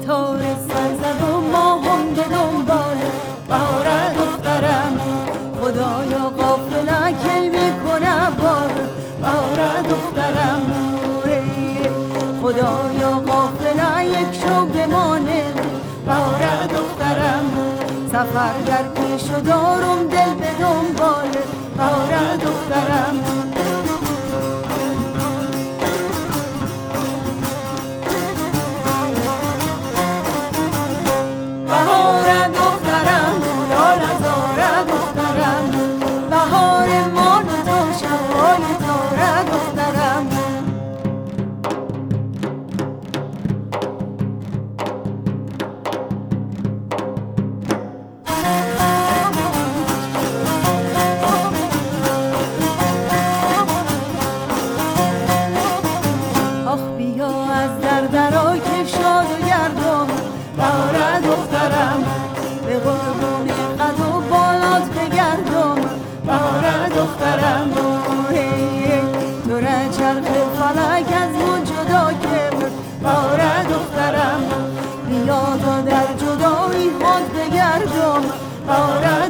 ستاره سر زد و ما هم به دنبال بهار دخترم. خدایا غافل کی میکنه بار بهار دخترم. خدایا غافل یک شو بمانه بهار دخترم. سفر در پیش و دارم دل به دنبال بهار دخترم. بهار دخترم لاله زار دخترم. بهار ما تا شبای تار دخترم. آخ بیا از درا که شاد و گردم بهار دخترم. به قربون قد و بالات بگردم بهار دخترم. تو را چرخ فلک از من جدا کرد بهار دخترم. بیا تا در جدایی خود بگردم بهار